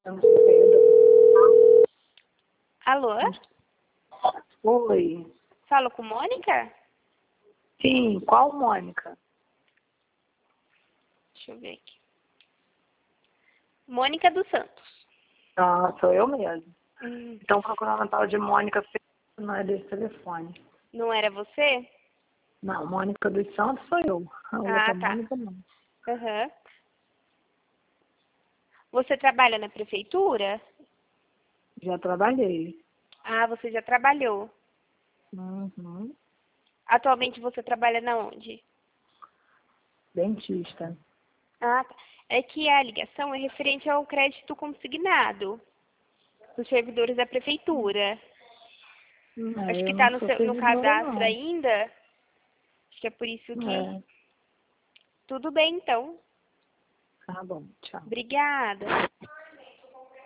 Alô? Oi. Falo com Mônica? Sim, qual Mônica? Deixa eu ver aqui. Mônica dos Santos. Ah, sou eu mesmo. Hum, Então procurando a tal de Mônica, não é desse telefone. não era você? Não, Mônica dos Santos sou eu. A outra Tá. Mônica não. Aham. Você trabalha na prefeitura? Já trabalhei. Ah, você já trabalhou. Uhum. Atualmente você trabalha na onde? Dentista. Ah, tá. É que a ligação é referente ao crédito consignado dos servidores da prefeitura. Acho que Eu está não no, sou no servidora, cadastro não. ainda. Acho que é por isso que... É, Tudo bem, então. tá bom, tchau. Obrigada.